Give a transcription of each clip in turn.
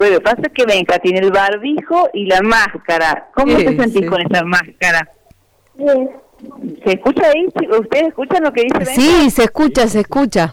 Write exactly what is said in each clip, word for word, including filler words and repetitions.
Pero pasa que Benja tiene el barbijo y la máscara. ¿Cómo Sí, te sentís sí. con esa máscara? Bien. ¿Se escucha ahí? ¿Ustedes escuchan lo que dice Benja? Sí, se escucha, se escucha.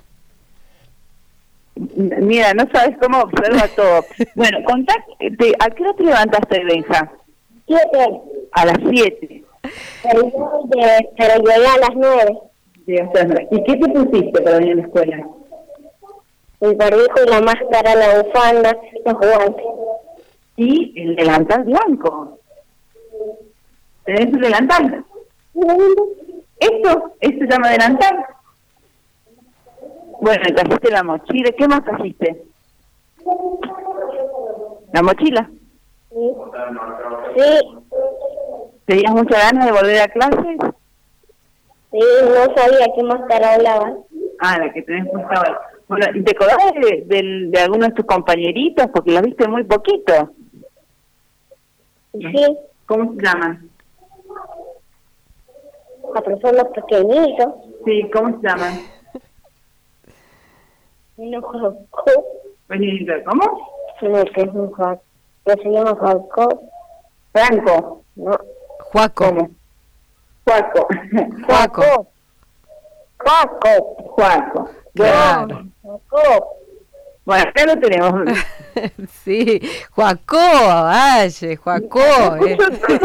Mira, no sabes cómo observa todo. Bueno, contá, te- ¿a qué hora te levantaste, Benja? Siete. A las siete. Pero yo de- pero llegué a las nueve. ¿Y qué te pusiste para venir a la escuela? El barbijo y la máscara, la bufanda, los guantes. Y el delantal blanco. ¿Tenés el delantal? ¿Esto? ¿Esto se llama delantal? Bueno, trajiste la mochila. ¿Qué más trajiste? ¿La mochila? Sí. Sí. ¿Tenías muchas ganas de volver a clases? Sí, no sabía qué máscara hablaba. Ah, la que tenés puesta ahora. Bueno, ¿y te acordás de, de, de alguno de tus compañeritos? Porque los viste muy poquito. Sí, ¿Cómo se llaman? a personas pequeñitos. Sí, ¿cómo se llaman? Uno Jacob, ¿Cómo? uno que es un Jacob, que se llama Jacob. Franco. No, Juaco. ¿Cómo? Juaco. Juaco. Jacob. Juaco. Claro. Jacob. Bueno, acá lo tenemos. Sí, Juaco, vaya, Juaco. eh.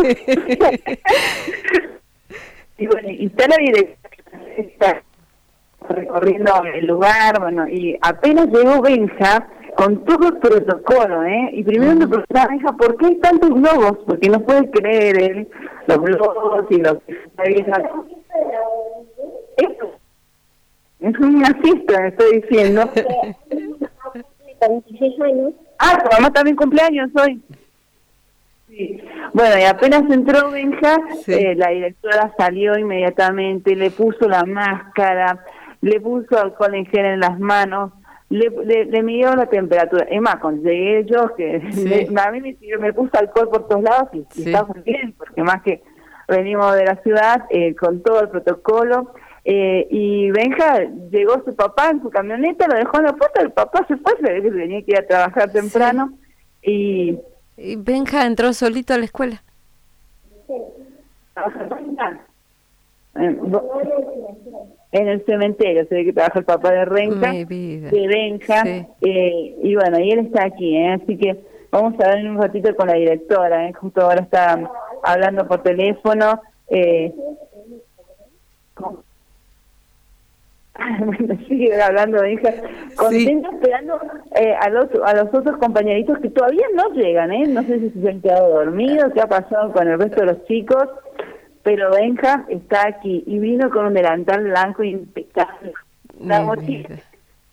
Y bueno, y está la dirección, está recorriendo el lugar, bueno, y apenas llegó Benja con todo el protocolo, ¿eh? Y primero me preguntaba, Benja, ¿por qué hay tantos globos? Porque no puede creer él, los globos y los que está viendo. Esto es una fiesta, me estoy diciendo. veintiséis años. Ah, tu mamá también cumpleaños hoy. Sí. Bueno, y apenas entró Benja, Sí. eh, la directora salió inmediatamente, le puso la máscara, le puso alcohol en gel en las manos, le, le, le midió la temperatura. Es más, cuando llegué yo, que Sí. me- a mí me, me puso alcohol por todos lados y, y Sí. estaba muy bien, porque más que venimos de la ciudad eh, con todo el protocolo. Eh, y Benja, llegó su papá en su camioneta, lo dejó en la puerta, el papá se fue, se ve que tenía que ir a trabajar temprano, y... Y Benja entró solito a la escuela. En, en el cementerio, se ve que trabaja el papá de Renca, Mi vida. de Benja, Sí. eh, y bueno, y él está aquí, ¿eh? Así que vamos a hablar un ratito con la directora, ¿eh? Justo ahora está hablando por teléfono, eh, con- bueno, sigue hablando de hija, contenta, esperando eh, a los a los otros compañeritos que todavía no llegan, ¿eh? No sé si se han quedado dormidos, qué ha pasado con el resto de los chicos, pero Benja está aquí y vino con un delantal blanco impecable. La Mi mochila, vida.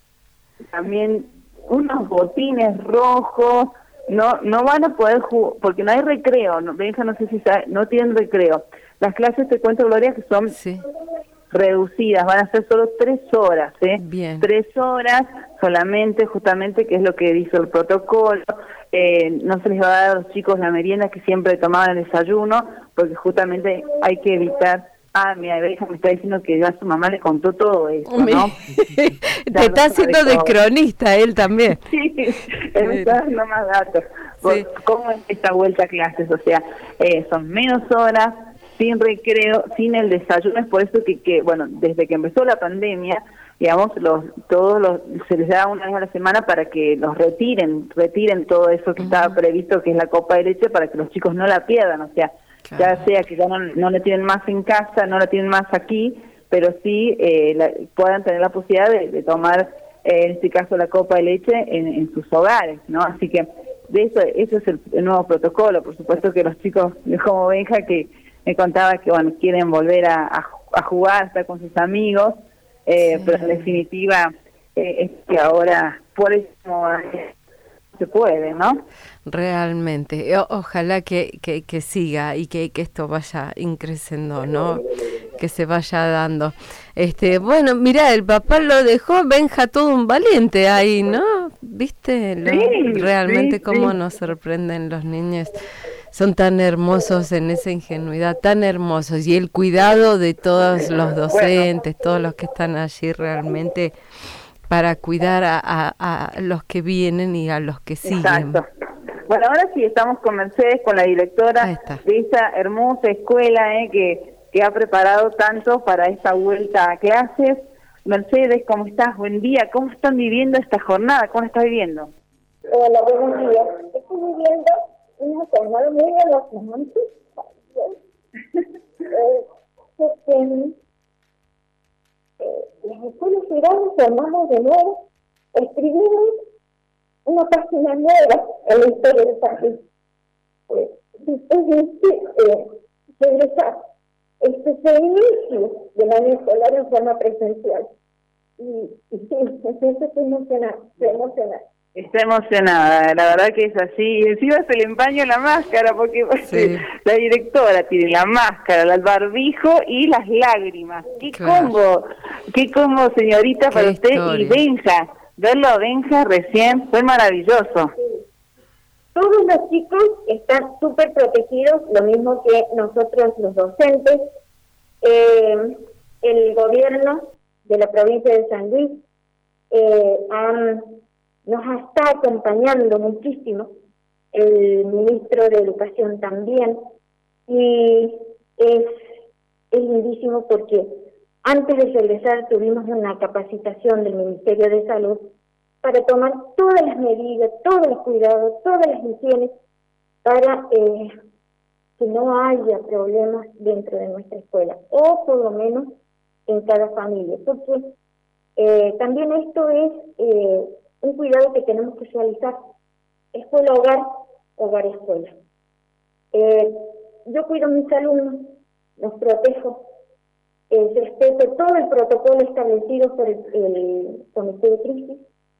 también unos botines rojos, no no van a poder jugar, porque no hay recreo, no, Benja no sé si sabe, no tienen recreo. Las clases, te cuento, Gloria, que son Sí. reducidas, van a ser solo tres horas, ¿eh? Bien. Tres horas solamente, justamente, que es lo que dice el protocolo. Eh, no se les va a dar a los chicos la merienda que siempre tomaban el desayuno, porque justamente hay que evitar... Ah, mira, Benja me está diciendo que ya su mamá le contó todo eso, ¿no? Te Ya está no haciendo sabe de todo. cronista él también. Sí, él me está dando más datos. Por Sí. ¿Cómo es esta vuelta a clases? O sea, eh, son menos horas, sin recreo, sin el desayuno. Es por eso que, que, bueno, desde que empezó la pandemia, digamos, los todos los se les da una vez a la semana para que los retiren, retiren todo eso que estaba previsto, que es la copa de leche, para que los chicos no la pierdan. O sea, Claro. ya sea que ya no, no la tienen más en casa, no la tienen más aquí, pero sí eh, la, puedan tener la posibilidad de, de tomar, eh, en este caso, la copa de leche en, en sus hogares, ¿no? Así que de eso, eso es el, el nuevo protocolo. Por supuesto que los chicos, como Benja, que me contaba que, bueno, quieren volver a, a, a jugar, estar con sus amigos, eh, Sí. pero en definitiva eh, es que ahora, por eso eh, se puede, ¿no? Realmente, O- ojalá que, que, que siga y que, que esto vaya increciendo, ¿no? Que se vaya dando. Este, bueno, mira, el papá lo dejó, Benja todo un valiente ahí, ¿no? ¿Viste? Lo- Sí, realmente sí, cómo sí. nos sorprenden los niños. Son tan hermosos en esa ingenuidad, tan hermosos. Y el cuidado de todos los docentes, todos los que están allí realmente para cuidar a, a, a los que vienen y a los que siguen. Exacto. Bueno, ahora sí estamos con Mercedes, con la directora de esta hermosa escuela eh, que, que ha preparado tanto para esta vuelta a clases. Mercedes, ¿cómo estás? Buen día. ¿Cómo están viviendo esta jornada? ¿Cómo estás viviendo? Hola, buenos días. Estoy viviendo una jornada muy emocionante. eh, porque eh, las escuelas irán formamos de nuevo, escribimos una página nueva en la historia de San Luis. Eh, después de este, eh, regresar, este es el inicio del año escolar en forma presencial. Y, y sí, entonces estoy emocionada, estoy emocionada. Está emocionada, la verdad que es así. Y encima se le empaña la máscara, porque sí. La directora tiene la máscara, el barbijo y las lágrimas. ¡Qué claro. combo! ¡Qué combo, señorita, para usted! Historia. Y Benja, verlo a Benja recién fue maravilloso. Sí. Todos los chicos están súper protegidos, lo mismo que nosotros los docentes. Eh, el gobierno de la provincia de San Luis eh, han... nos está acompañando muchísimo, el ministro de Educación también, y es, es lindísimo porque antes de regresar tuvimos una capacitación del Ministerio de Salud para tomar todas las medidas, todos los cuidados, todas las higienes para eh, que no haya problemas dentro de nuestra escuela, o por lo menos en cada familia, porque eh, también esto es... Eh, un cuidado que tenemos que realizar. Escuela-hogar, hogar-escuela. Eh, yo cuido a mis alumnos, los protejo, eh, respeto todo el protocolo establecido por el, el Comité de Crisis,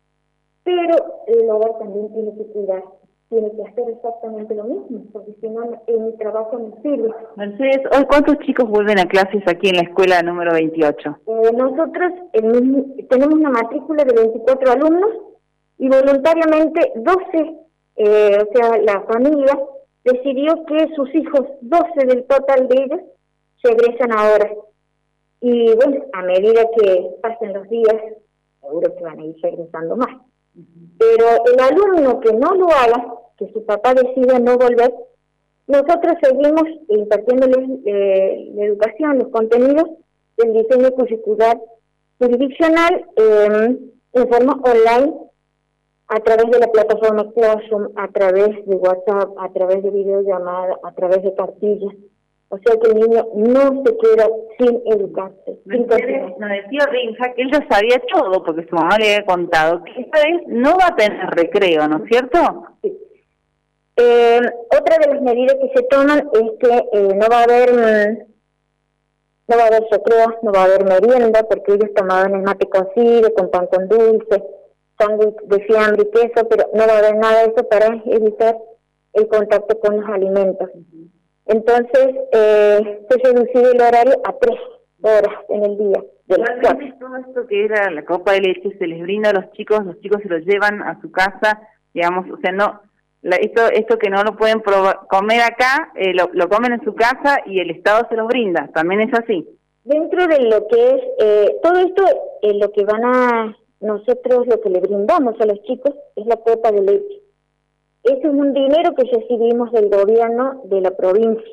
pero el hogar también tiene que cuidar, tiene que hacer exactamente lo mismo, porque si no, en mi trabajo no sirve. Mercedes, ¿hoy cuántos chicos vuelven a clases aquí en la escuela número veintiocho? Eh, nosotros el, tenemos una matrícula de veinticuatro alumnos, y voluntariamente doce, eh, o sea, la familia decidió que sus hijos, doce del total de ellos, regresan ahora. Y bueno, a medida que pasen los días, seguro que van a ir regresando más. Pero el alumno que no lo haga, que su papá decida no volver, nosotros seguimos impartiéndoles eh, la educación, los contenidos del diseño curricular jurisdiccional eh, en forma online, a través de la plataforma Classroom, a través de WhatsApp, a través de videollamada, a través de cartillas. O sea que el niño no se queda sin educarse. Sin nos decía Benja que él ya sabía todo, porque su mamá le había contado que esta vez no va a tener recreo, ¿no es cierto? Sí. Eh, otra de las medidas que se toman es que eh, no va a haber no va a haber recreo, no va a haber merienda, porque ellos tomaban el mate cocido, con pan con dulce, sándwich de fiambre y queso, pero no va a haber nada de eso para evitar el contacto con los alimentos. Entonces, eh, se reducido el horario a tres horas en el día. De las cuatro. Todo esto que era la copa de leche se les brinda a los chicos, los chicos se lo llevan a su casa, digamos, o sea, no, la, esto esto que no lo pueden probar, comer acá, eh, lo, lo comen en su casa y el Estado se los brinda, también es así. Dentro de lo que es, eh, todo esto, eh, lo que van a... Nosotros lo que le brindamos a los chicos es la cuota de leche. Ese es un dinero que recibimos del gobierno de la provincia.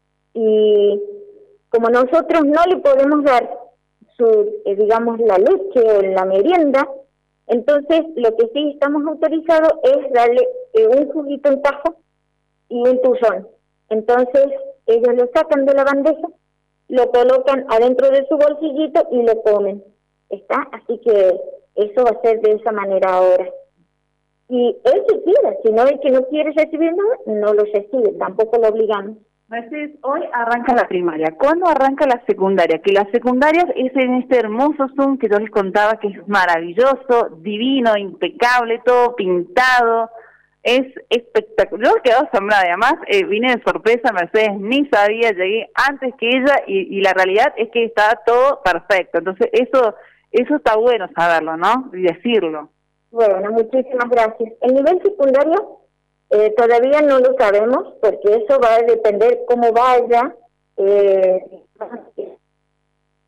Y como nosotros no le podemos dar, su, eh, digamos, la leche o la merienda, entonces lo que sí estamos autorizados es darle eh, un juguito en tajo y un tuzón. Entonces ellos lo sacan de la bandeja, lo colocan adentro de su bolsillito y lo comen. ¿Está? Así que eso va a ser de esa manera ahora. Y él que quiera, si no el que no quiere recibir nada, no lo recibe, tampoco lo obligamos. Mercedes, hoy arranca la primaria. ¿Cuándo arranca la secundaria? Que la secundaria es en este hermoso Zoom que yo les contaba que es maravilloso, divino, impecable, todo pintado. Es espectacular. Yo quedé asombrada. Además, eh, vine de sorpresa, Mercedes ni sabía, llegué antes que ella y, y la realidad es que estaba todo perfecto. Entonces, eso eso está bueno saberlo, ¿no? Y decirlo. Bueno, muchísimas gracias. El nivel secundario eh, todavía no lo sabemos porque eso va a depender cómo vaya eh,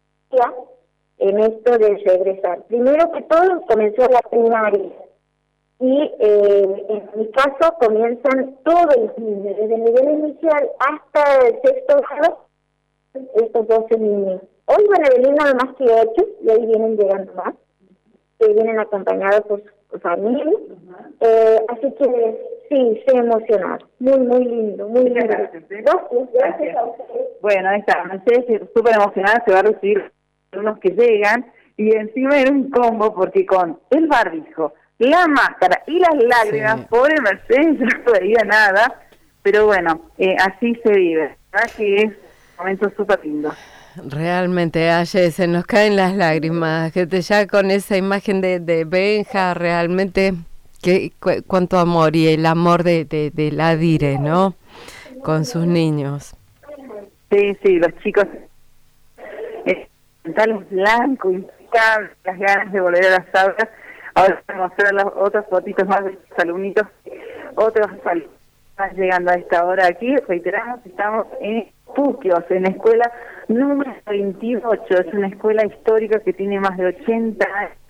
en esto de regresar. Primero que todo, comenzó la primaria. y eh, en mi caso comienzan todos los niños, desde el nivel inicial hasta el sexto grado, estos doce niños. Hoy van a venir nada más que ocho, y ahí vienen llegando más, que vienen acompañados por su familia, eh, así que sí, estoy emocionada, muy, muy lindo, muy lindo. Gracias, ¿eh? Gracias, gracias a ustedes. Bueno, ahí está, Mercedes súper emocionada, se va a recibir unos que llegan, y encima era un combo, porque con el barbijo, la máscara y las lágrimas, Sí. pobre Mercedes, no veía nada, pero bueno, eh, así se vive, ¿verdad? Que es un momento súper lindo. Realmente, ayer se nos caen las lágrimas, que te ya con esa imagen de, de Benja, realmente, que cu cuánto amor, y el amor de, de, de la Dire, ¿no? Con sus niños. Sí, sí, los chicos, eh, mentales blancos, impecables, las ganas de volver a las aulas. Ahora vamos a mostrar las otras fotitos más de los alumnitos, otros alumnos están llegando a esta hora aquí. Reiteramos, estamos en Puquios, en la escuela número veintiocho, es una escuela histórica que tiene más de ochenta años.